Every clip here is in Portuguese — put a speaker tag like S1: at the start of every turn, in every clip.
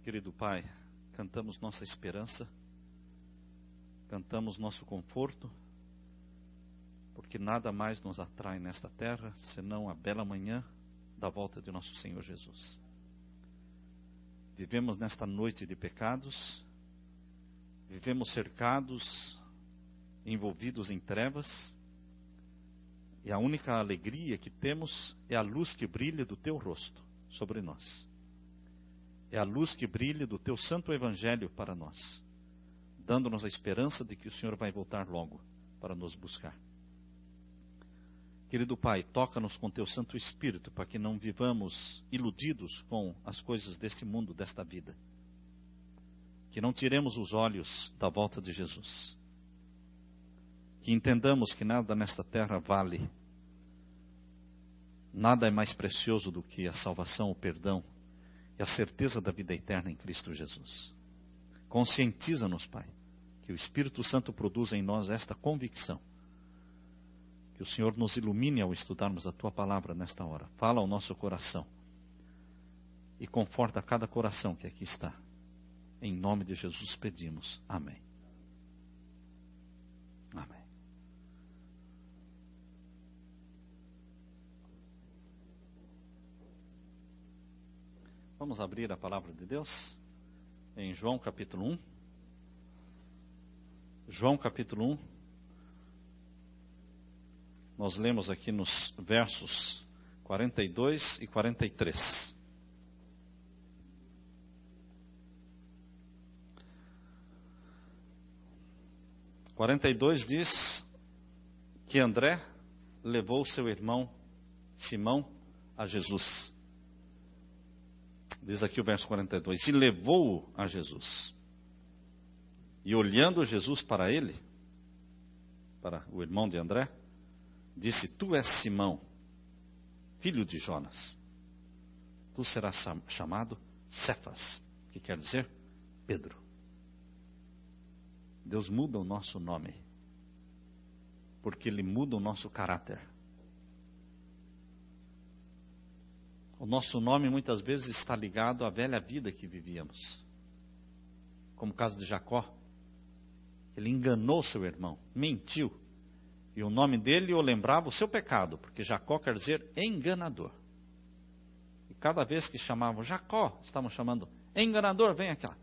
S1: Querido Pai, cantamos nossa esperança, cantamos nosso conforto, porque nada mais nos atrai nesta terra senão a bela manhã da volta de nosso Senhor Jesus. Vivemos nesta noite de pecados, vivemos cercados, envolvidos em trevas, e a única alegria que temos é a luz que brilha do Teu rosto sobre nós. É a luz que brilha do Teu santo evangelho para nós, dando-nos a esperança de que o Senhor vai voltar logo para nos buscar. Querido Pai, toca-nos com Teu Santo Espírito para que não vivamos iludidos com as coisas deste mundo, desta vida. Que não tiremos os olhos da volta de Jesus. Que entendamos que nada nesta terra vale. Nada é mais precioso do que a salvação, o perdão e a certeza da vida eterna em Cristo Jesus. Conscientiza-nos, Pai, que o Espírito Santo produza em nós esta convicção. Que o Senhor nos ilumine ao estudarmos a Tua palavra nesta hora. Fala ao nosso coração e conforta cada coração que aqui está. Em nome de Jesus pedimos. Amém. Amém. Vamos abrir a palavra de Deus em João capítulo 1. João capítulo 1. Nós lemos aqui nos versos 42 e 43. O 42 diz que André levou seu irmão Simão a Jesus. Diz aqui o verso 42, e levou-o a Jesus. E olhando Jesus para ele, para o irmão de André, disse, tu és Simão, filho de Jonas. Tu serás chamado Cefas, que quer dizer Pedro. Deus muda o nosso nome, porque Ele muda o nosso caráter. O nosso nome muitas vezes está ligado à velha vida que vivíamos. Como o caso de Jacó. Ele enganou seu irmão, mentiu. E o nome dele o lembrava o seu pecado, porque Jacó quer dizer enganador. E cada vez que chamavam Jacó, estavam chamando enganador, vem aqui.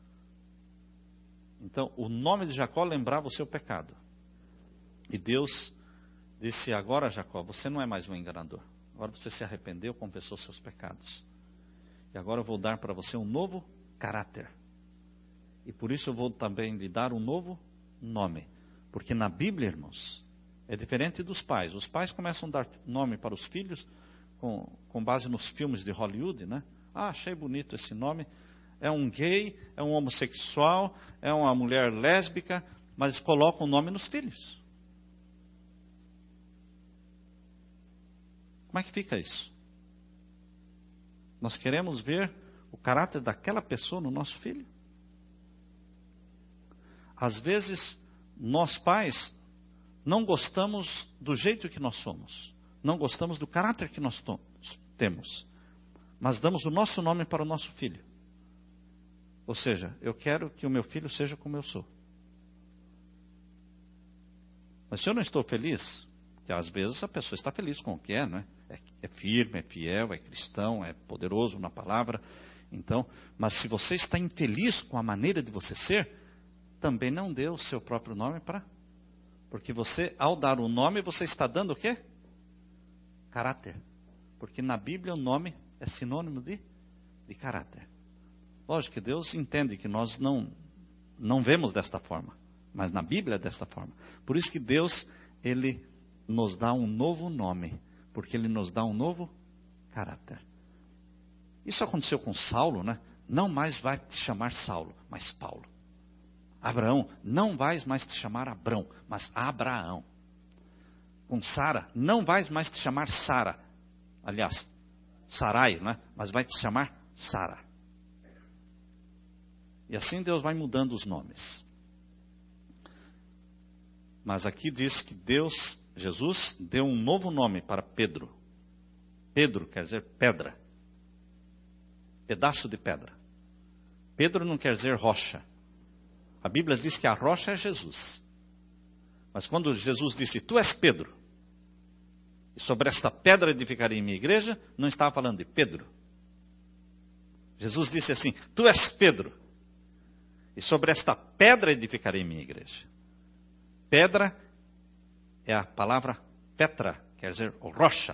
S1: Então, o nome de Jacó lembrava o seu pecado. E Deus disse, agora Jacó, você não é mais um enganador. Agora você se arrependeu, confessou seus pecados. E agora eu vou dar para você um novo caráter. E por isso eu vou também lhe dar um novo nome. Porque na Bíblia, irmãos, é diferente dos pais. Os pais começam a dar nome para os filhos com base nos filmes de Hollywood, né? Ah, achei bonito esse nome. É um gay, é um homossexual, é uma mulher lésbica, mas colocam o nome nos filhos. Como é que fica isso? Nós queremos ver o caráter daquela pessoa no nosso filho? Às vezes, nós pais não gostamos do jeito que nós somos. Não gostamos do caráter que nós temos. Mas damos o nosso nome para o nosso filho. Ou seja, eu quero que o meu filho seja como eu sou. Mas se eu não estou feliz, porque às vezes a pessoa está feliz com o que é, não é? É firme, é fiel, é cristão, é poderoso na palavra. Então, mas se você está infeliz com a maneira de você ser, também não dê o seu próprio nome para... Porque você, ao dar o nome, você está dando o quê? Caráter. Porque na Bíblia o nome é sinônimo de caráter. Lógico que Deus entende que nós não vemos desta forma. Mas na Bíblia é desta forma. Por isso que Deus, Ele nos dá um novo nome. Porque Ele nos dá um novo caráter. Isso aconteceu com Saulo, né? Não mais vai te chamar Saulo, mas Paulo. Abraão, não vais mais te chamar Abrão, mas Abraão. Com Sara, não vais mais te chamar Sara. Aliás, Sarai, né? Mas vai te chamar Sara. E assim Deus vai mudando os nomes. Mas aqui diz que Jesus deu um novo nome para Pedro. Pedro quer dizer pedra. Pedaço de pedra. Pedro não quer dizer rocha. A Bíblia diz que a rocha é Jesus. Mas quando Jesus disse, tu és Pedro, e sobre esta pedra edificarei minha igreja, não estava falando de Pedro. Jesus disse assim, tu és Pedro, e sobre esta pedra edificarei minha igreja. Pedra é a palavra Petra, quer dizer rocha.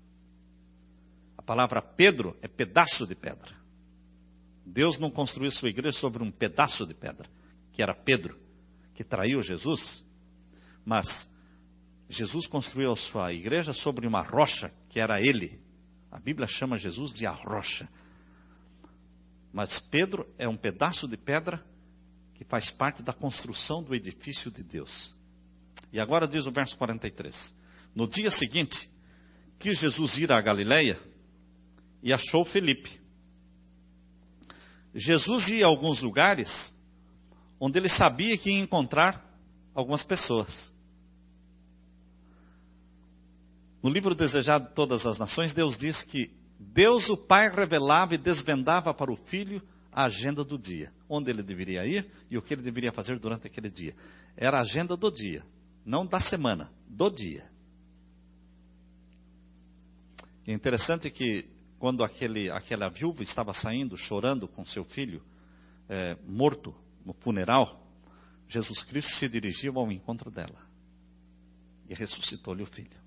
S1: A palavra Pedro é pedaço de pedra. Deus não construiu sua igreja sobre um pedaço de pedra, que era Pedro, que traiu Jesus, mas Jesus construiu a sua igreja sobre uma rocha, que era ele. A Bíblia chama Jesus de a rocha. Mas Pedro é um pedaço de pedra que faz parte da construção do edifício de Deus. E agora diz o verso 43. No dia seguinte, quis Jesus ir à Galileia e achou Filipe. Jesus ia a alguns lugares onde ele sabia que ia encontrar algumas pessoas. No livro Desejado de Todas as Nações, Deus diz que Deus, o Pai, revelava e desvendava para o Filho a agenda do dia, onde ele deveria ir e o que ele deveria fazer durante aquele dia. Era a agenda do dia, não da semana, do dia. É interessante que quando aquela viúva estava saindo, chorando com seu filho morto no funeral, Jesus Cristo se dirigiu ao encontro dela e ressuscitou-lhe o filho.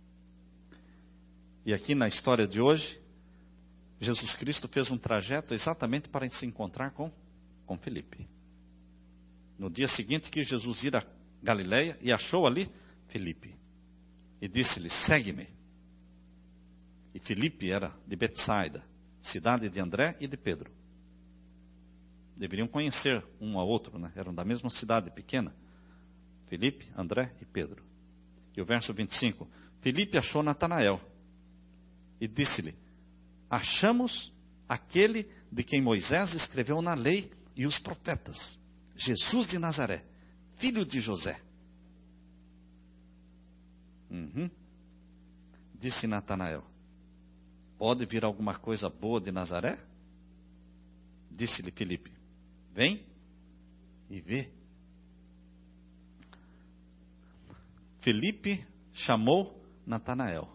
S1: E aqui na história de hoje, Jesus Cristo fez um trajeto exatamente para se encontrar com Filipe. No dia seguinte que Jesus ir a Galileia e achou ali Filipe. E disse-lhe, segue-me. E Filipe era de Betsaida, cidade de André e de Pedro. Deveriam conhecer um ao outro, né? Eram da mesma cidade pequena. Filipe, André e Pedro. E o verso 25. Filipe achou Natanael e disse-lhe, achamos aquele de quem Moisés escreveu na lei e os profetas, Jesus de Nazaré, filho de José. Disse Natanael, pode vir alguma coisa boa de Nazaré? Disse-lhe Filipe, vem e vê. Filipe chamou Natanael.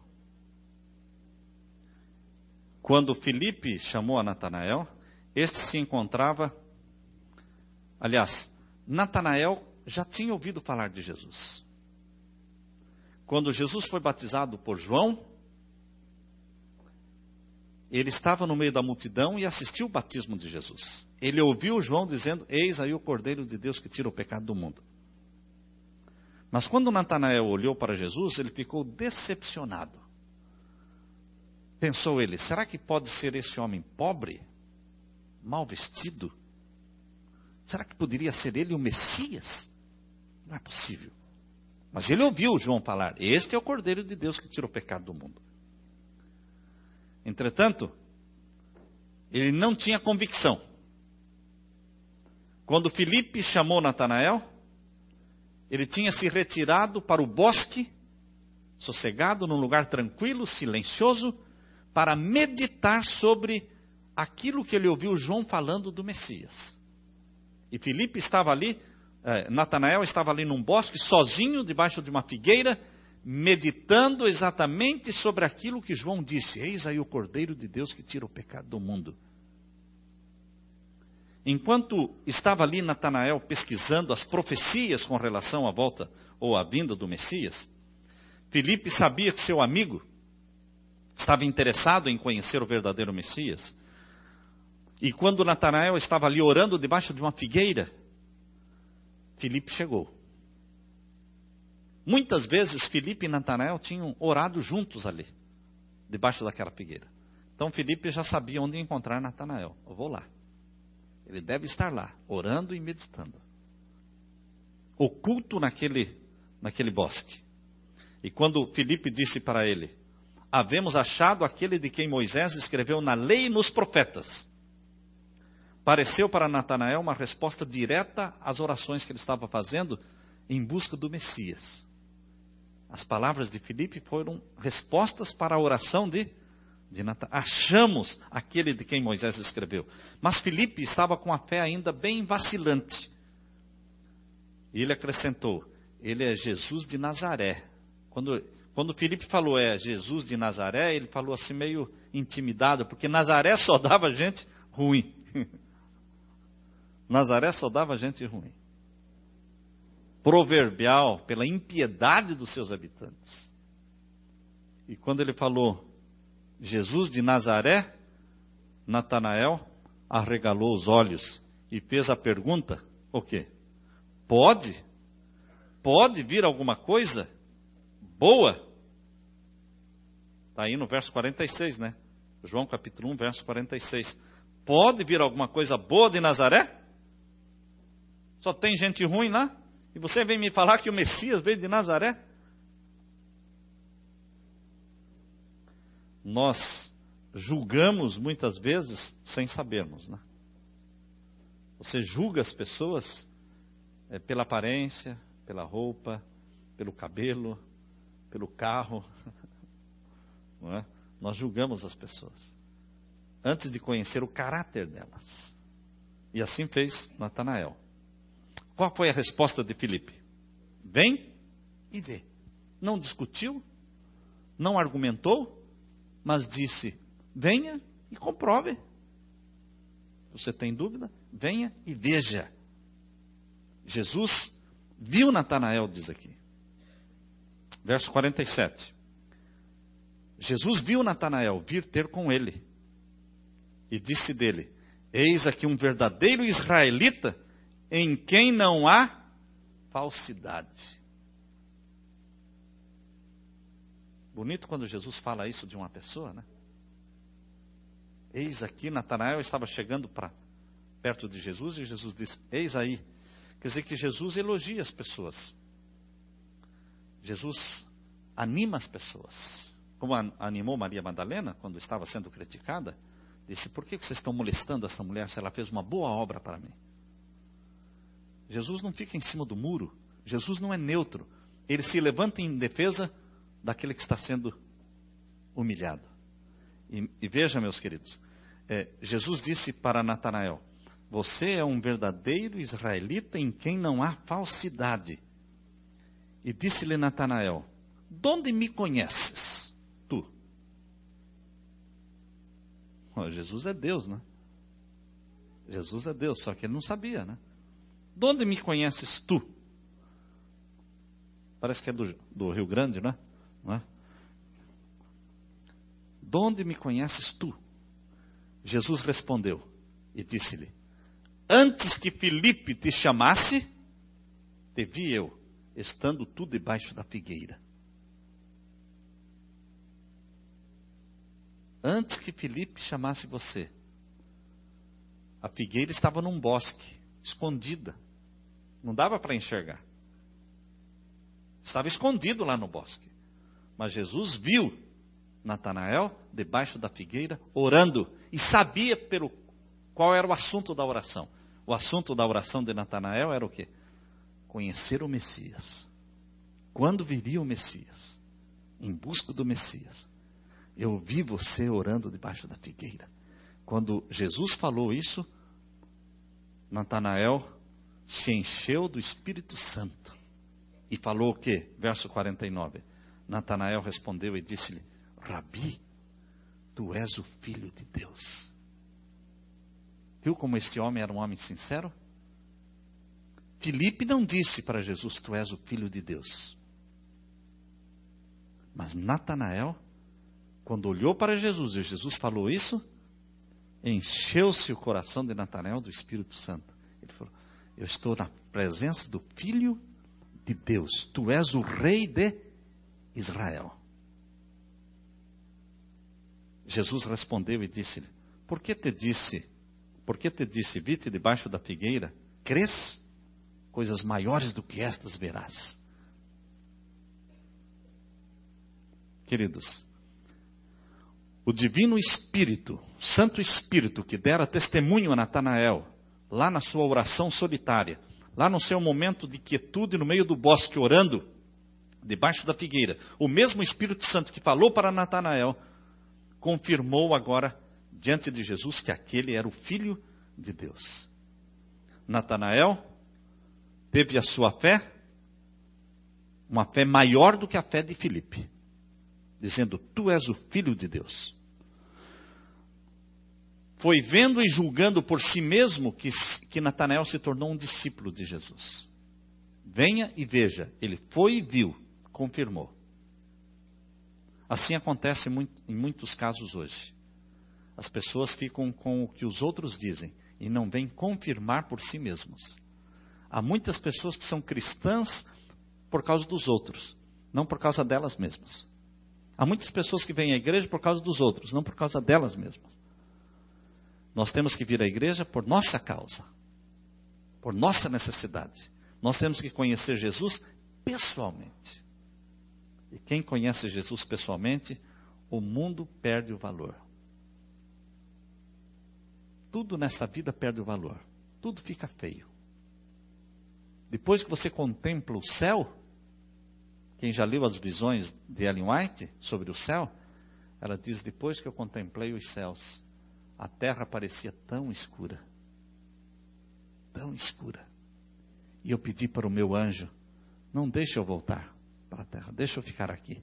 S1: Quando Filipe chamou a Natanael, este se encontrava, aliás, Natanael já tinha ouvido falar de Jesus. Quando Jesus foi batizado por João, ele estava no meio da multidão e assistiu o batismo de Jesus. Ele ouviu João dizendo, eis aí o Cordeiro de Deus que tira o pecado do mundo. Mas quando Natanael olhou para Jesus, ele ficou decepcionado. Pensou ele, será que pode ser esse homem pobre, mal vestido? Será que poderia ser ele o Messias? Não é possível. Mas ele ouviu João falar, este é o Cordeiro de Deus que tira o pecado do mundo. Entretanto, ele não tinha convicção. Quando Filipe chamou Natanael, ele tinha se retirado para o bosque, sossegado, num lugar tranquilo, silencioso, para meditar sobre aquilo que ele ouviu João falando do Messias. E Filipe estava ali, Natanael estava ali num bosque, sozinho, debaixo de uma figueira, meditando exatamente sobre aquilo que João disse. Eis aí o Cordeiro de Deus que tira o pecado do mundo. Enquanto estava ali Natanael pesquisando as profecias com relação à volta ou à vinda do Messias, Filipe sabia que seu amigo estava interessado em conhecer o verdadeiro Messias. E quando Natanael estava ali orando debaixo de uma figueira, Filipe chegou. Muitas vezes Filipe e Natanael tinham orado juntos ali, debaixo daquela figueira. Então Filipe já sabia onde encontrar Natanael. Eu vou lá. Ele deve estar lá, orando e meditando. Oculto naquele bosque. E quando Filipe disse para ele, havemos achado aquele de quem Moisés escreveu na lei e nos profetas. Pareceu para Natanael uma resposta direta às orações que ele estava fazendo em busca do Messias. As palavras de Filipe foram respostas para a oração de Achamos aquele de quem Moisés escreveu. Mas Filipe estava com a fé ainda bem vacilante. E ele acrescentou, ele é Jesus de Nazaré. Quando Filipe falou, é Jesus de Nazaré, ele falou assim meio intimidado, porque Nazaré só dava gente ruim. Nazaré só dava gente ruim. Proverbial pela impiedade dos seus habitantes. E quando ele falou Jesus de Nazaré, Natanael arregalou os olhos e fez a pergunta, o quê? Pode vir alguma coisa boa? Está aí no verso 46, né? João capítulo 1, verso 46. Pode vir alguma coisa boa de Nazaré? Só tem gente ruim lá? E você vem me falar que o Messias veio de Nazaré? Nós julgamos muitas vezes sem sabermos, né? Você julga as pessoas pela aparência, pela roupa, pelo cabelo, pelo carro. Não é? Nós julgamos as pessoas antes de conhecer o caráter delas. E assim fez Natanael. Qual foi a resposta de Filipe? Vem e vê. Não discutiu, não argumentou, mas disse, venha e comprove. Você tem dúvida? Venha e veja. Jesus viu Natanael, diz aqui. Verso 47. Jesus viu Natanael vir ter com ele. E disse dele, eis aqui um verdadeiro israelita, em quem não há falsidade. Bonito quando Jesus fala isso de uma pessoa, né? Eis aqui, Natanael estava chegando perto de Jesus e Jesus disse, eis aí. Quer dizer que Jesus elogia as pessoas. Jesus anima as pessoas. Como animou Maria Madalena quando estava sendo criticada. Disse, por que vocês estão molestando essa mulher se ela fez uma boa obra para mim? Jesus não fica em cima do muro. Jesus não é neutro. Ele se levanta em defesa daquele que está sendo humilhado. E veja, meus queridos, Jesus disse para Natanael, você é um verdadeiro israelita em quem não há falsidade. E disse-lhe Natanael, de onde me conheces, tu? Jesus é Deus, né? Jesus é Deus, só que ele não sabia, né? De onde me conheces tu? Parece que é do Rio Grande, né? Não é? De onde me conheces tu? Jesus respondeu e disse-lhe, antes que Filipe te chamasse, te vi eu, estando tu debaixo da figueira. Antes que Filipe chamasse você, a figueira estava num bosque, escondida. Não dava para enxergar. Estava escondido lá no bosque. Mas Jesus viu Natanael debaixo da figueira, orando. E sabia qual era o assunto da oração. O assunto da oração de Natanael era o quê? Conhecer o Messias. Quando viria o Messias? Em busca do Messias. Eu vi você orando debaixo da figueira. Quando Jesus falou isso, Natanael se encheu do Espírito Santo. E falou o quê? Verso 49. Natanael respondeu e disse-lhe, Rabi, tu és o Filho de Deus. Viu como este homem era um homem sincero? Filipe não disse para Jesus, tu és o Filho de Deus. Mas Natanael, quando olhou para Jesus e Jesus falou isso, encheu-se o coração de Natanael do Espírito Santo. Ele falou, eu estou na presença do Filho de Deus. Tu és o Rei de Israel. Jesus respondeu e disse-lhe, por que te disse, vi-te debaixo da figueira? Crês? Coisas maiores do que estas verás. Queridos, o Divino Espírito, Santo Espírito, que dera testemunho a Natanael, lá na sua oração solitária, lá no seu momento de quietude no meio do bosque, orando, debaixo da figueira, o mesmo Espírito Santo que falou para Natanael, confirmou agora diante de Jesus que aquele era o Filho de Deus. Natanael teve a sua fé, uma fé maior do que a fé de Filipe, dizendo: tu és o Filho de Deus. Foi vendo e julgando por si mesmo que Natanael se tornou um discípulo de Jesus. Venha e veja, ele foi e viu, confirmou. Assim acontece em muitos casos hoje. As pessoas ficam com o que os outros dizem e não vêm confirmar por si mesmos. Há muitas pessoas que são cristãs por causa dos outros, não por causa delas mesmas. Há muitas pessoas que vêm à igreja por causa dos outros, não por causa delas mesmas. Nós temos que vir à igreja por nossa causa, por nossa necessidade. Nós temos que conhecer Jesus pessoalmente. E quem conhece Jesus pessoalmente, o mundo perde o valor. Tudo nesta vida perde o valor. Tudo fica feio. Depois que você contempla o céu, quem já leu as visões de Ellen White sobre o céu, ela diz: depois que eu contemplei os céus, a terra parecia tão escura. Tão escura. E eu pedi para o meu anjo: não deixe eu voltar para a terra, deixa eu ficar aqui.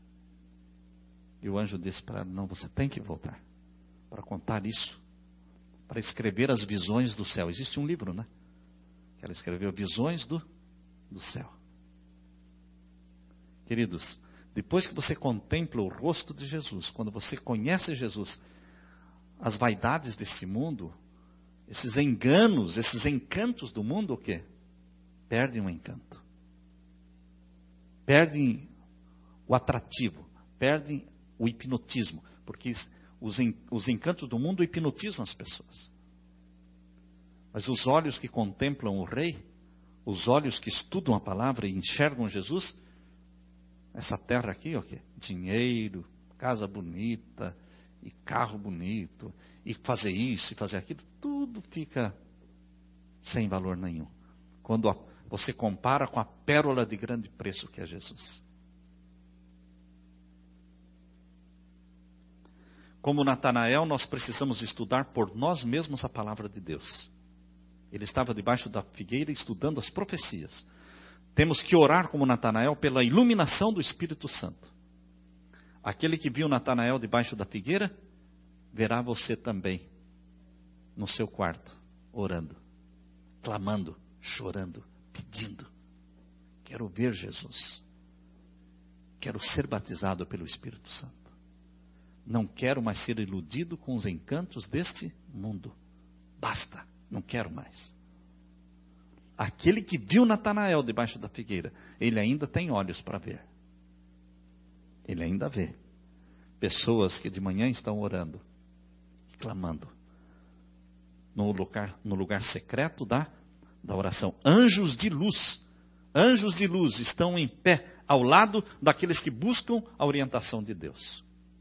S1: E o anjo disse para ela: não, você tem que voltar para contar isso, para escrever as visões do céu. Existe um livro, né? Que ela escreveu, Visões do Céu. Queridos, depois que você contempla o rosto de Jesus, quando você conhece Jesus, as vaidades deste mundo, esses enganos, esses encantos do mundo, o quê? Perdem o encanto. Perdem o atrativo, perdem o hipnotismo, porque os encantos do mundo hipnotizam as pessoas. Mas os olhos que contemplam o Rei, os olhos que estudam a palavra e enxergam Jesus, essa terra aqui, o quê? Dinheiro, casa bonita, e carro bonito, e fazer isso e fazer aquilo, tudo fica sem valor nenhum. Quando você compara com a pérola de grande preço que é Jesus. Como Natanael, nós precisamos estudar por nós mesmos a palavra de Deus. Ele estava debaixo da figueira estudando as profecias. Temos que orar como Natanael pela iluminação do Espírito Santo. Aquele que viu Natanael debaixo da figueira, verá você também no seu quarto, orando, clamando, chorando, pedindo: quero ver Jesus. Quero ser batizado pelo Espírito Santo. Não quero mais ser iludido com os encantos deste mundo. Basta, não quero mais. Aquele que viu Natanael debaixo da figueira, ele ainda tem olhos para ver. Ele ainda vê pessoas que de manhã estão orando, clamando, no lugar secreto da oração. Anjos de luz estão em pé ao lado daqueles que buscam a orientação de Deus.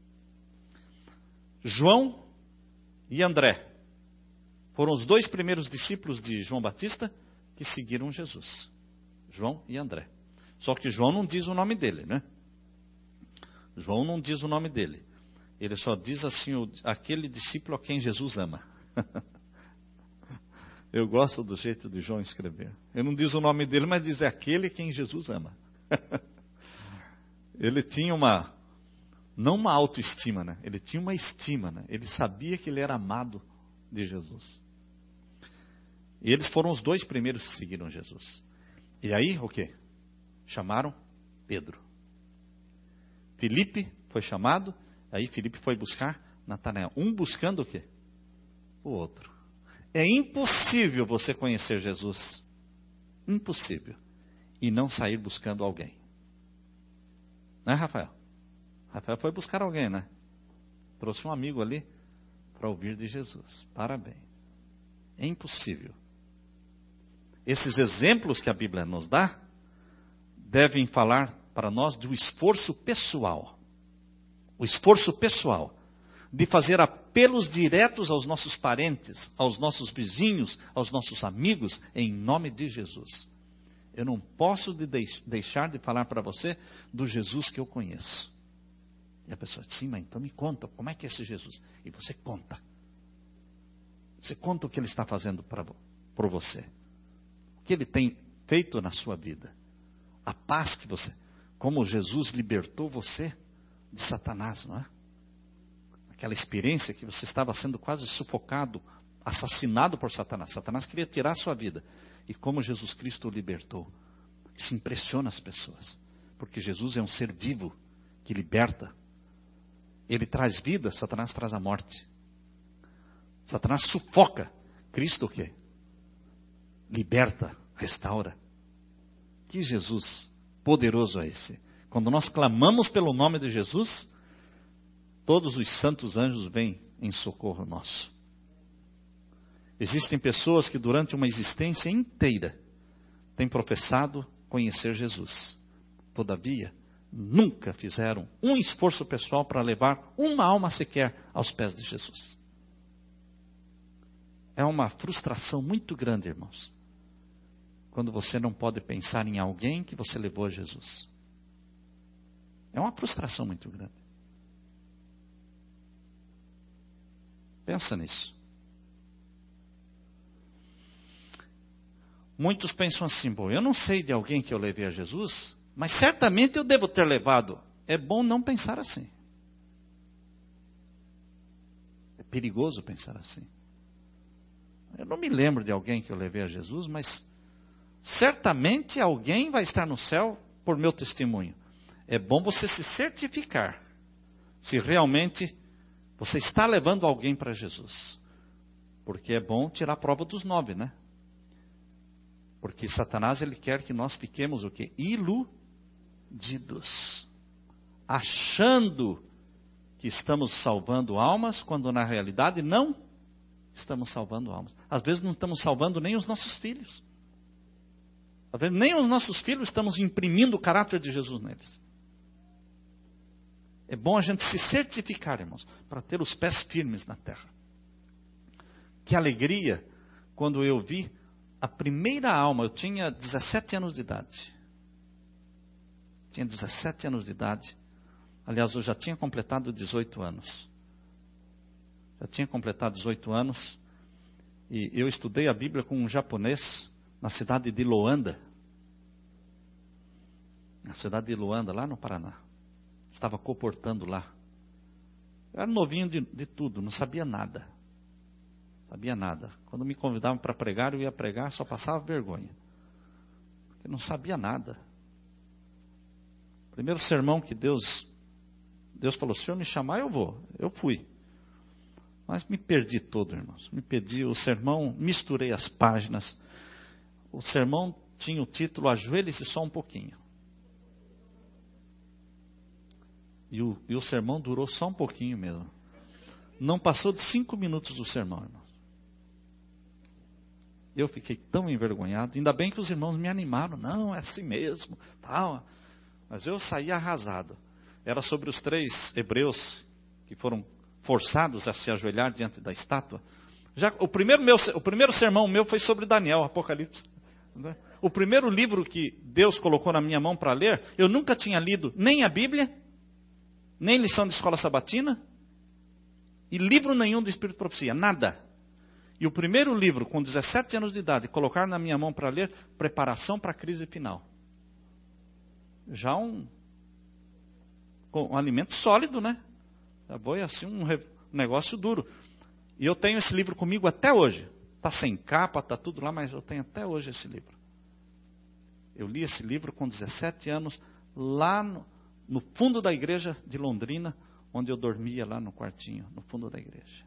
S1: João e André foram os dois primeiros discípulos de João Batista que seguiram Jesus. João e André. Só que João não diz o nome dele, né? João não diz o nome dele. Ele só diz assim: aquele discípulo a quem Jesus ama. Eu gosto do jeito de João escrever. Ele não diz o nome dele, mas diz: é aquele a quem Jesus ama. Ele tinha não uma autoestima, né? Ele tinha uma estima, né? Ele sabia que ele era amado de Jesus. E eles foram os dois primeiros que seguiram Jesus. E aí, o quê? Chamaram Pedro. Filipe foi chamado, aí Filipe foi buscar Natanael. Um buscando o quê? O outro. É impossível você conhecer Jesus. Impossível. E não sair buscando alguém. Né, Rafael? Rafael foi buscar alguém, né? Trouxe um amigo ali para ouvir de Jesus. Parabéns. É impossível. Esses exemplos que a Bíblia nos dá devem falar para nós do esforço pessoal. O esforço pessoal de fazer apelos diretos aos nossos parentes, aos nossos vizinhos, aos nossos amigos, em nome de Jesus. Eu não posso deixar de falar para você do Jesus que eu conheço. E a pessoa diz, sim, mas então me conta, como é que é esse Jesus? E você conta. Você conta o que ele está fazendo por você. O que ele tem feito na sua vida. A paz que você... Como Jesus libertou você de Satanás, não é? Aquela experiência que você estava sendo quase sufocado, assassinado por Satanás. Satanás queria tirar a sua vida. E como Jesus Cristo o libertou. Isso impressiona as pessoas. Porque Jesus é um ser vivo que liberta. Ele traz vida, Satanás traz a morte. Satanás sufoca. Cristo o quê? Liberta, restaura. Que Jesus poderoso é esse. Quando nós clamamos pelo nome de Jesus, todos os santos anjos vêm em socorro nosso. Existem pessoas que durante uma existência inteira têm professado conhecer Jesus. Todavia, nunca fizeram um esforço pessoal para levar uma alma sequer aos pés de Jesus. É uma frustração muito grande, irmãos, quando você não pode pensar em alguém que você levou a Jesus. É uma frustração muito grande. Pensa nisso. Muitos pensam assim, bom, eu não sei de alguém que eu levei a Jesus, mas certamente eu devo ter levado. É bom não pensar assim. É perigoso pensar assim. Eu não me lembro de alguém que eu levei a Jesus, mas certamente alguém vai estar no céu por meu testemunho. É bom você se certificar se realmente você está levando alguém para Jesus. Porque é bom tirar a prova dos 9, né? Porque Satanás, ele quer que nós fiquemos o quê? Iludidos. Achando que estamos salvando almas, quando na realidade não estamos salvando almas. Às vezes não estamos salvando nem os nossos filhos. Às vezes nem os nossos filhos estamos imprimindo o caráter de Jesus neles. É bom a gente se certificar, irmãos, para ter os pés firmes na terra. Que alegria quando eu vi a primeira alma. Eu tinha 17 anos de idade. Tinha 17 anos de idade. Aliás, eu já tinha completado 18 anos. Já tinha completado 18 anos. E eu estudei a Bíblia com um japonês na cidade de Loanda. Na cidade de Loanda, lá no Paraná. Estava comportando lá. Eu era novinho de tudo, não sabia nada. Sabia nada. Quando me convidavam para pregar, eu ia pregar, só passava vergonha. Porque não sabia nada. Primeiro sermão que Deus falou, se o Senhor me chamar, eu vou. Eu fui. Mas me perdi todo, irmãos. Me perdi o sermão, misturei as páginas. O sermão tinha o título, ajoelhe-se só um pouquinho. E o sermão durou só um pouquinho mesmo. Não passou de 5 minutos do sermão, irmãos. Eu fiquei tão envergonhado. Ainda bem que os irmãos me animaram. Não, é assim mesmo. Tal. Mas eu saí arrasado. Era sobre os 3 hebreus que foram forçados a se ajoelhar diante da estátua. O primeiro sermão meu foi sobre Daniel, Apocalipse. Né? O primeiro livro que Deus colocou na minha mão para ler, eu nunca tinha lido nem a Bíblia, nem lição de escola sabatina, e livro nenhum do Espírito de Profecia, nada. E o primeiro livro, com 17 anos de idade, colocar na minha mão para ler, Preparação para a Crise Final. Já um alimento sólido, né? Já foi assim um negócio duro. E eu tenho esse livro comigo até hoje. Está sem capa, está tudo lá, mas eu tenho até hoje esse livro. Eu li esse livro com 17 anos, lá no fundo da igreja de Londrina, onde eu dormia lá no quartinho, no fundo da igreja.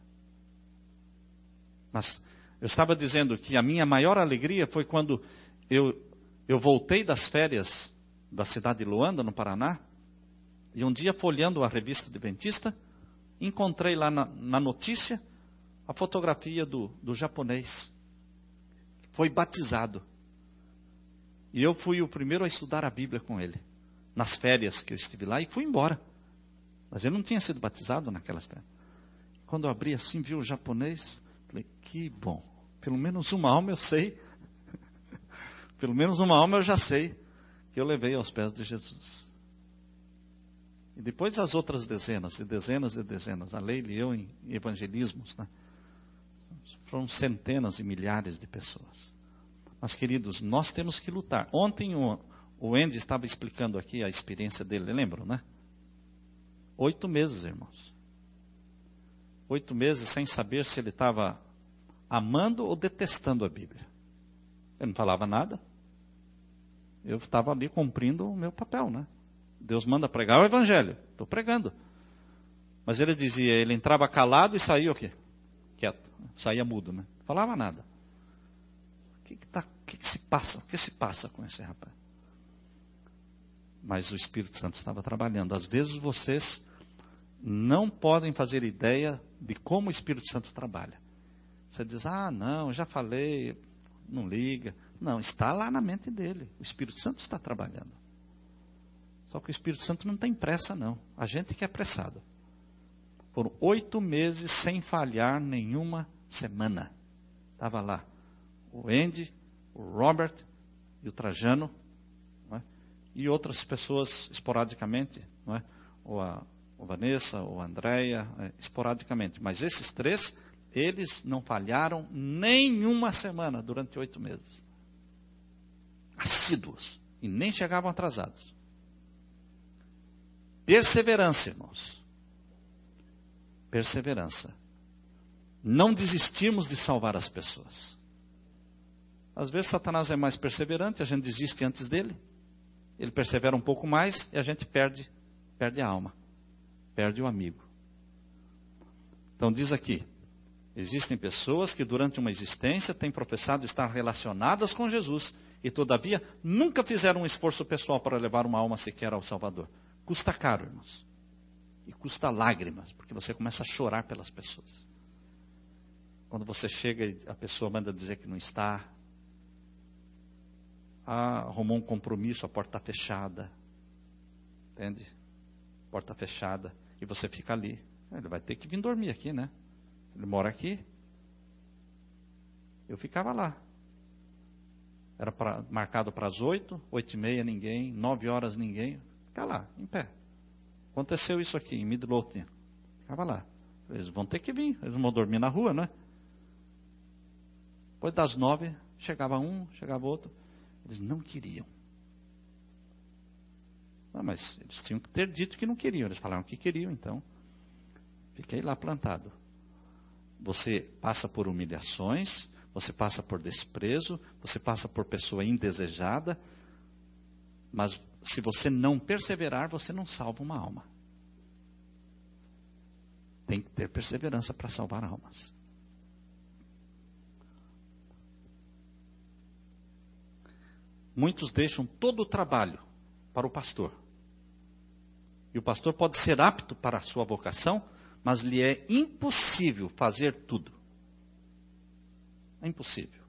S1: Mas eu estava dizendo que a minha maior alegria foi quando eu voltei das férias da cidade de Loanda, no Paraná, e um dia folheando a revista Adventista, encontrei lá na notícia a fotografia do japonês. Foi batizado. E eu fui o primeiro a estudar a Bíblia com ele, nas férias que eu estive lá, e fui embora. Mas ele não tinha sido batizado naquelas férias. Quando eu abri assim, vi o japonês, falei, que bom. Pelo menos uma alma eu sei. Pelo menos uma alma eu já sei que eu levei aos pés de Jesus. E depois as outras dezenas, e dezenas e dezenas. A Leila e eu em evangelismos, né? Foram centenas e milhares de pessoas. Mas, queridos, nós temos que lutar. Ontem o Andy estava explicando aqui a experiência dele, lembram, né? 8 meses, irmãos. 8 meses sem saber se ele estava amando ou detestando a Bíblia. Ele não falava nada. Eu estava ali cumprindo o meu papel, né? Deus manda pregar o Evangelho. Estou pregando. Mas ele dizia, ele entrava calado e saía o quê? Quieto. Saía mudo, né? Não falava nada. O que se passa? O que se passa com esse rapaz? Mas o Espírito Santo estava trabalhando. Às vezes vocês não podem fazer ideia de como o Espírito Santo trabalha. Você diz, não, já falei, não liga. Não, está lá na mente dele. O Espírito Santo está trabalhando. Só que o Espírito Santo não tem pressa, não. A gente que é apressado. Foram 8 meses sem falhar nenhuma semana. Estava lá o Andy, o Robert e o Trajano, não é? E outras pessoas esporadicamente, não é? Ou a Vanessa, ou a Andréia, esporadicamente. Mas esses 3, eles não falharam nenhuma semana durante 8 meses. Assíduos. E nem chegavam atrasados. Perseverança, irmãos. Perseverança. Não desistimos de salvar as pessoas. Às vezes Satanás é mais perseverante, a gente desiste antes dele. Ele persevera um pouco mais e a gente perde a alma. Perde o amigo. Então diz aqui, existem pessoas que durante uma existência têm professado estar relacionadas com Jesus e todavia nunca fizeram um esforço pessoal para levar uma alma sequer ao Salvador. Custa caro, irmãos. E custa lágrimas, porque você começa a chorar pelas pessoas. Quando você chega e a pessoa manda dizer que não está. Arrumou um compromisso, a porta está fechada. Entende? Porta fechada. E você fica ali. Ele vai ter que vir dormir aqui, né? Ele mora aqui. Eu ficava lá. Era marcado para as 8, 8h30 ninguém, 9 horas ninguém. Fica lá, em pé. Aconteceu isso aqui, em Midlothian. Ficava lá. Eles vão ter que vir, eles não vão dormir na rua, não é? Depois das 9, chegava um, chegava outro. Eles não queriam. Mas eles tinham que ter dito que não queriam. Eles falaram que queriam, então. Fiquei lá plantado. Você passa por humilhações, você passa por desprezo, você passa por pessoa indesejada, mas se você não perseverar, você não salva uma alma. Tem que ter perseverança para salvar almas. Muitos deixam todo o trabalho para o pastor. E o pastor pode ser apto para a sua vocação, mas lhe é impossível fazer tudo. É impossível.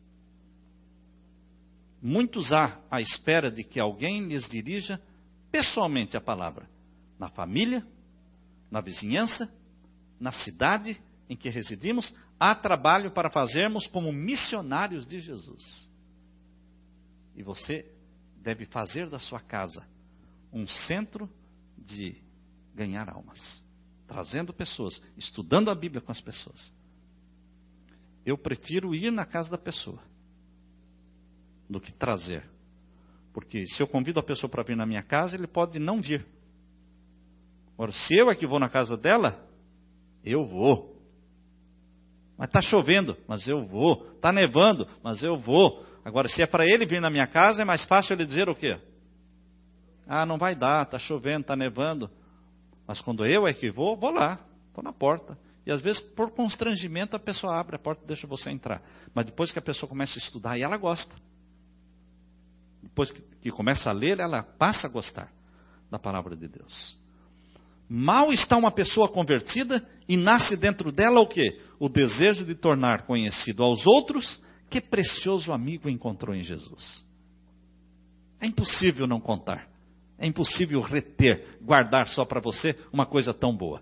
S1: Muitos há à espera de que alguém lhes dirija pessoalmente a palavra. Na família, na vizinhança, na cidade em que residimos, há trabalho para fazermos como missionários de Jesus. E você deve fazer da sua casa um centro de ganhar almas. Trazendo pessoas, estudando a Bíblia com as pessoas. Eu prefiro ir na casa da pessoa do que trazer. Porque se eu convido a pessoa para vir na minha casa, ele pode não vir. Agora, se eu é que vou na casa dela, eu vou. Mas está chovendo, mas eu vou. Está nevando, mas eu vou. Agora, se é para ele vir na minha casa, é mais fácil ele dizer o quê? Não vai dar, está chovendo, está nevando. Mas quando eu é que vou lá, estou na porta. E às vezes, por constrangimento, a pessoa abre a porta e deixa você entrar. Mas depois que a pessoa começa a estudar, e ela gosta. Depois que começa a ler, ela passa a gostar da palavra de Deus. Mal está uma pessoa convertida e nasce dentro dela o quê? O desejo de tornar conhecido aos outros que precioso amigo encontrou em Jesus. É impossível não contar. É impossível reter, guardar só para você uma coisa tão boa.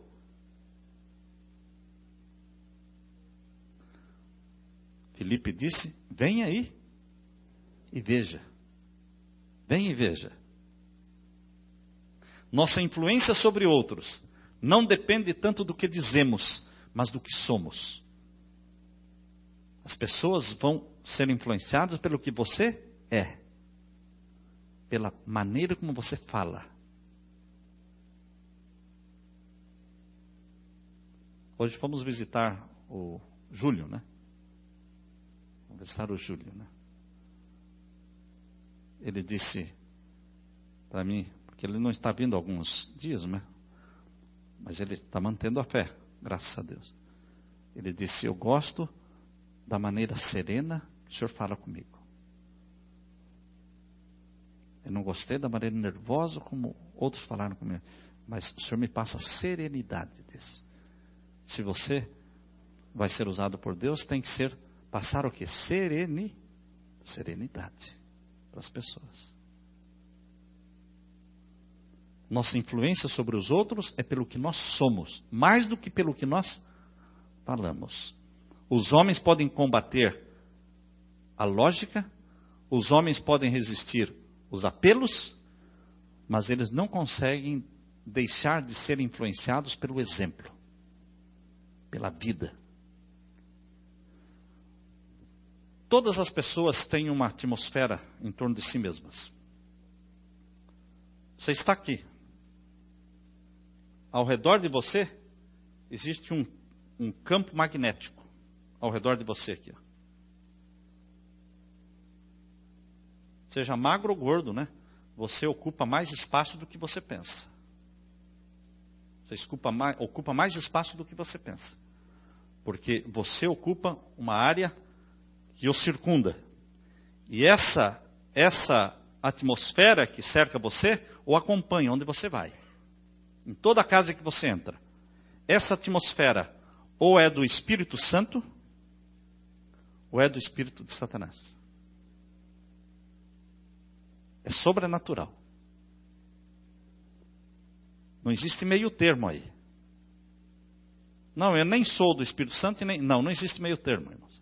S1: Filipe disse, vem aí e veja. Vem e veja. Nossa influência sobre outros não depende tanto do que dizemos, mas do que somos. As pessoas vão ser influenciadas pelo que você é, pela maneira como você fala. Hoje fomos visitar o Júlio, né? Vamos visitar o Júlio, né? Ele disse para mim, porque ele não está vindo há alguns dias, né? Mas ele está mantendo a fé, graças a Deus. Ele disse, eu gosto da maneira serena que o senhor fala comigo. Eu não gostei da maneira nervosa como outros falaram comigo. Mas o senhor me passa serenidade desse. Se você vai ser usado por Deus, tem que passar o quê? Serenidade para as pessoas. Nossa influência sobre os outros é pelo que nós somos, mais do que pelo que nós falamos. Os homens podem combater a lógica, os homens podem resistir os apelos, mas eles não conseguem deixar de ser influenciados pelo exemplo, pela vida. Todas as pessoas têm uma atmosfera em torno de si mesmas. Você está aqui. Ao redor de você, existe um campo magnético. Ao redor de você aqui. Ó. Seja magro ou gordo, né? Você ocupa mais espaço do que você pensa. Você ocupa mais espaço do que você pensa. Porque você ocupa uma área que o circunda. E essa atmosfera que cerca você, o acompanha onde você vai. Em toda casa que você entra. Essa atmosfera ou é do Espírito Santo, ou é do espírito de Satanás. É sobrenatural. Não existe meio termo aí. Não, eu nem sou do Espírito Santo, não existe meio termo, irmãos.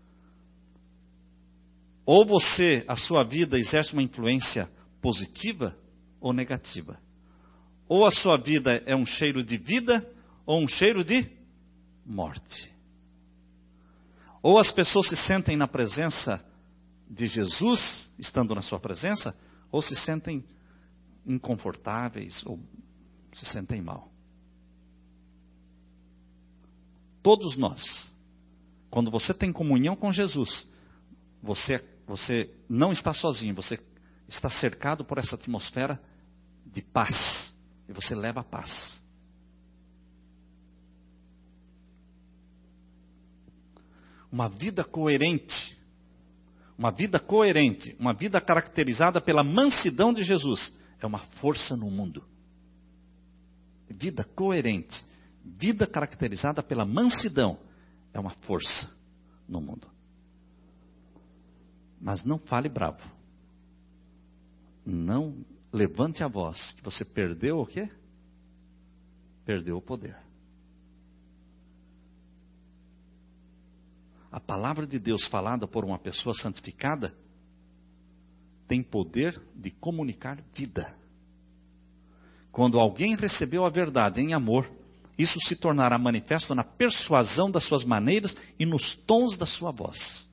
S1: Ou a sua vida exerce uma influência positiva ou negativa. Ou a sua vida é um cheiro de vida, ou um cheiro de morte. Ou as pessoas se sentem na presença de Jesus, estando na sua presença, ou se sentem inconfortáveis, ou se sentem mal. Todos nós, quando você tem comunhão com Jesus, você não está sozinho, você está cercado por essa atmosfera de paz, e você leva a paz. Uma vida coerente, uma vida caracterizada pela mansidão de Jesus, é uma força no mundo. Vida coerente, vida caracterizada pela mansidão, é uma força no mundo. Mas não fale bravo. Não levante a voz, que você perdeu o quê? Perdeu o poder. A palavra de Deus falada por uma pessoa santificada tem poder de comunicar vida. Quando alguém recebeu a verdade em amor, isso se tornará manifesto na persuasão das suas maneiras e nos tons da sua voz.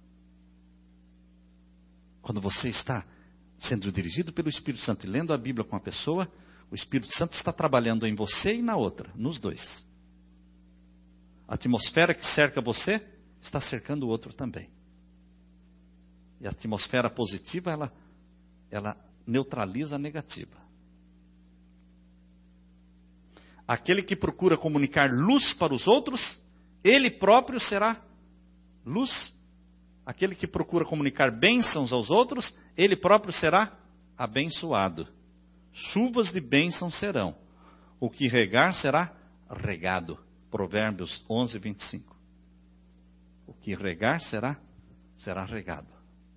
S1: Quando você está sendo dirigido pelo Espírito Santo e lendo a Bíblia com a pessoa, o Espírito Santo está trabalhando em você e na outra, nos dois. A atmosfera que cerca você está cercando o outro também. E a atmosfera positiva, ela neutraliza a negativa. Aquele que procura comunicar luz para os outros, ele próprio será luz. Aquele que procura comunicar bênçãos aos outros, ele próprio será abençoado. Chuvas de bênçãos serão. O que regar será regado. Provérbios 11, 25. O que regar será regado.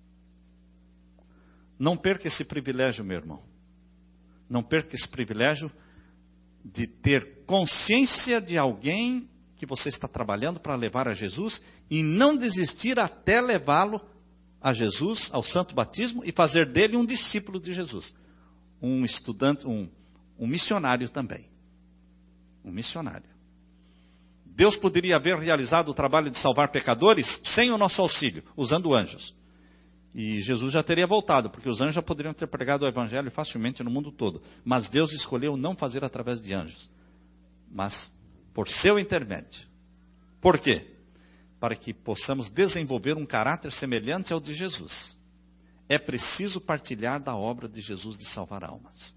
S1: Não perca esse privilégio, meu irmão. Não perca esse privilégio de ter consciência de alguém que você está trabalhando para levar a Jesus e não desistir até levá-lo a Jesus, ao santo batismo, e fazer dele um discípulo de Jesus. Um estudante, um missionário também. Um missionário. Deus poderia haver realizado o trabalho de salvar pecadores sem o nosso auxílio, usando anjos. E Jesus já teria voltado, porque os anjos já poderiam ter pregado o evangelho facilmente no mundo todo. Mas Deus escolheu não fazer através de anjos, mas por seu intermédio. Por quê? Para que possamos desenvolver um caráter semelhante ao de Jesus. É preciso partilhar da obra de Jesus de salvar almas.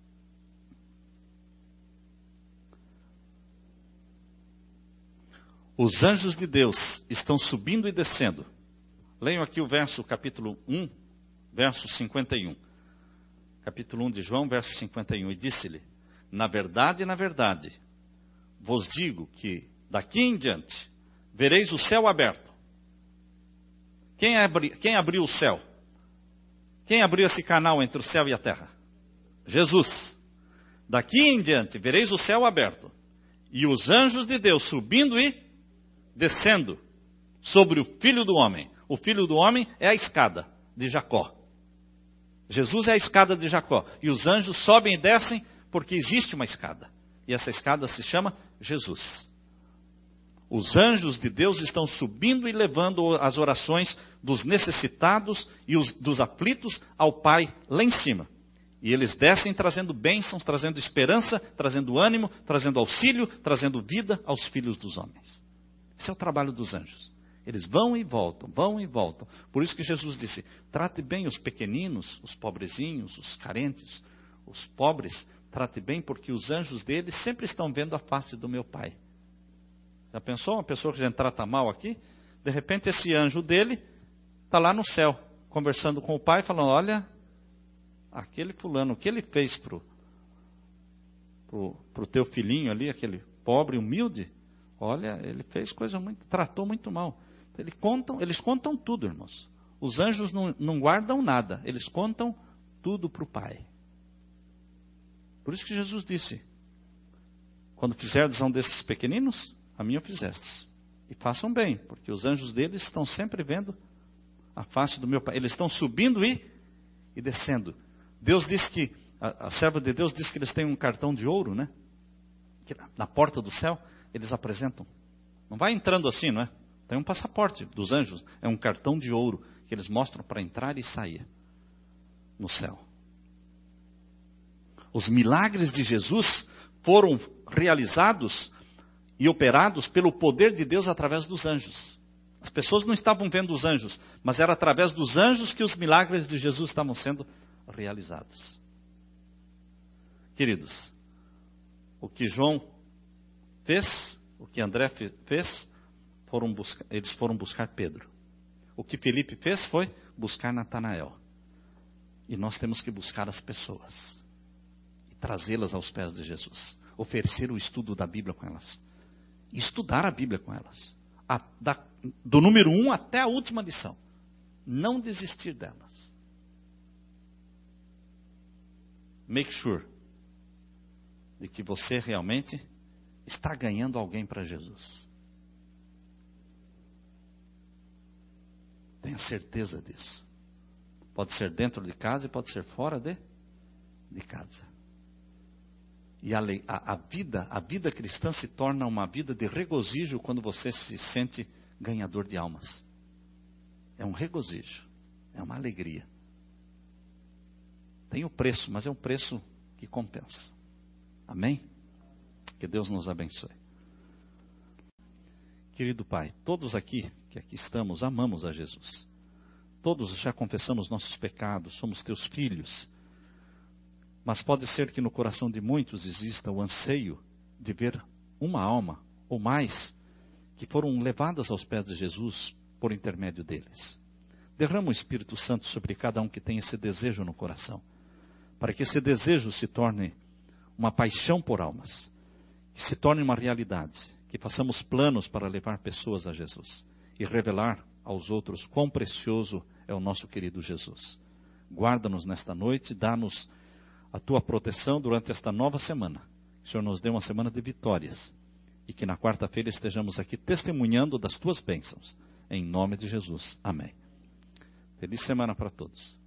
S1: Os anjos de Deus estão subindo e descendo. Leiam aqui o verso, capítulo 1, verso 51. Capítulo 1 de João, verso 51. E disse-lhe: na verdade, vos digo que daqui em diante vereis o céu aberto. Quem abriu o céu? Quem abriu esse canal entre o céu e a terra? Jesus. Daqui em diante vereis o céu aberto e os anjos de Deus subindo e descendo sobre o Filho do Homem. O Filho do Homem é a escada de Jacó. Jesus é a escada de Jacó. E os anjos sobem e descem porque existe uma escada. E essa escada se chama Jesus. Os anjos de Deus estão subindo e levando as orações dos necessitados e dos aflitos ao Pai lá em cima. E eles descem trazendo bênçãos, trazendo esperança, trazendo ânimo, trazendo auxílio, trazendo vida aos filhos dos homens. Esse é o trabalho dos anjos. Eles vão e voltam, vão e voltam. Por isso que Jesus disse: trate bem os pequeninos, os pobrezinhos, os carentes, os pobres. Trate bem, porque os anjos deles sempre estão vendo a face do meu Pai. Já pensou uma pessoa que a gente trata mal aqui? De repente esse anjo dele está lá no céu, conversando com o Pai, falando: olha, aquele fulano, o que ele fez pro teu filhinho ali, aquele pobre, humilde, olha, ele fez coisa muito, tratou muito mal. Eles contam tudo, irmãos. Os anjos não guardam nada, eles contam tudo para o Pai. Por isso que Jesus disse: quando fizerdes a um desses pequeninos, a mim o fizestes. E façam bem, porque os anjos deles estão sempre vendo a face do meu Pai. Eles estão subindo e descendo. Deus diz que, a serva de Deus diz que eles têm um cartão de ouro, né? Que na porta do céu, eles apresentam. Não vai entrando assim, não é? Tem um passaporte dos anjos. É um cartão de ouro que eles mostram para entrar e sair no céu. Os milagres de Jesus foram realizados e operados pelo poder de Deus através dos anjos. As pessoas não estavam vendo os anjos, mas era através dos anjos que os milagres de Jesus estavam sendo realizados. Queridos, o que João fez, o que André fez, eles foram buscar Pedro. O que Felipe fez foi buscar Natanael. E nós temos que buscar as pessoas e trazê-las aos pés de Jesus. Oferecer o estudo da Bíblia com elas. E estudar a Bíblia com elas. Do número 1 até a última lição. Não desistir delas. Make sure de que você realmente está ganhando alguém para Jesus. Tenha certeza disso. Pode ser dentro de casa e pode ser fora de casa. E a vida cristã se torna uma vida de regozijo quando você se sente ganhador de almas. É um regozijo, é uma alegria. Tem o preço, mas é um preço que compensa. Amém? Que Deus nos abençoe. Querido Pai, todos aqui que aqui estamos amamos a Jesus. Todos já confessamos nossos pecados, somos teus filhos. Mas pode ser que no coração de muitos exista o anseio de ver uma alma ou mais que foram levadas aos pés de Jesus por intermédio deles. Derrama o Espírito Santo sobre cada um que tem esse desejo no coração, para que esse desejo se torne uma paixão por almas, que se torne uma realidade, que façamos planos para levar pessoas a Jesus e revelar aos outros quão precioso é o nosso querido Jesus. Guarda-nos nesta noite, dá-nos a tua proteção durante esta nova semana. Que o Senhor nos dê uma semana de vitórias e que na quarta-feira estejamos aqui testemunhando das tuas bênçãos. Em nome de Jesus. Amém. Feliz semana para todos.